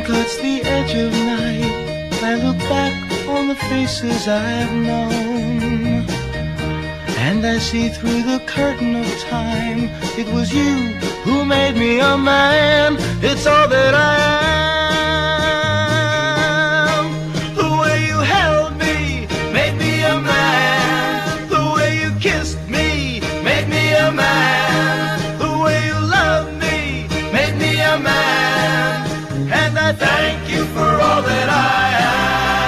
cuts the edge of night, I look back on the faces I've known, and I see through the curtain of time. It was you who made me a man. It's all that I am. The way you held me made me a man. The way you kissed me made me a man. The way you loved me made me a man. And I thank you for all that I am.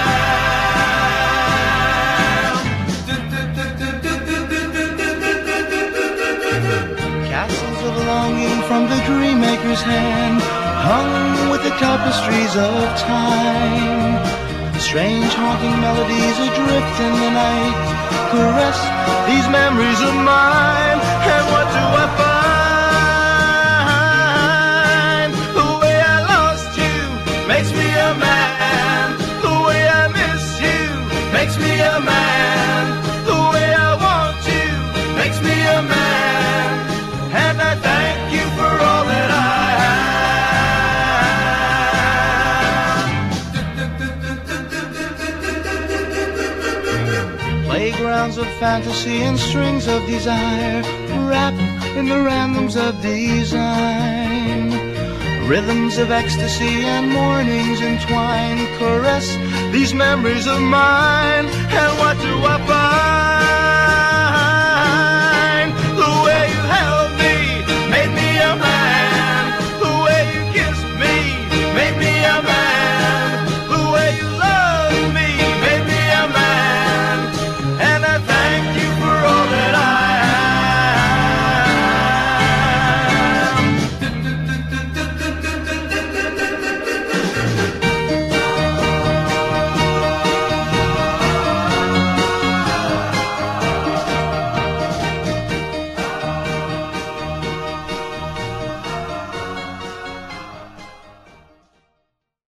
Castles of longing from the dream maker's hand, hung with the tapestries of time. Strange haunting melodies adrift in the night caress these memories of mine. And what do I find? The way I lost you makes me a man. The way I miss you makes me a man. The way I want you makes me a man. And I thank you for all that I am. Playgrounds of fantasy and strings of desire, wrapped in the randoms of design. Rhythms of ecstasy and mornings entwined caress these memories of mine. And what do I find?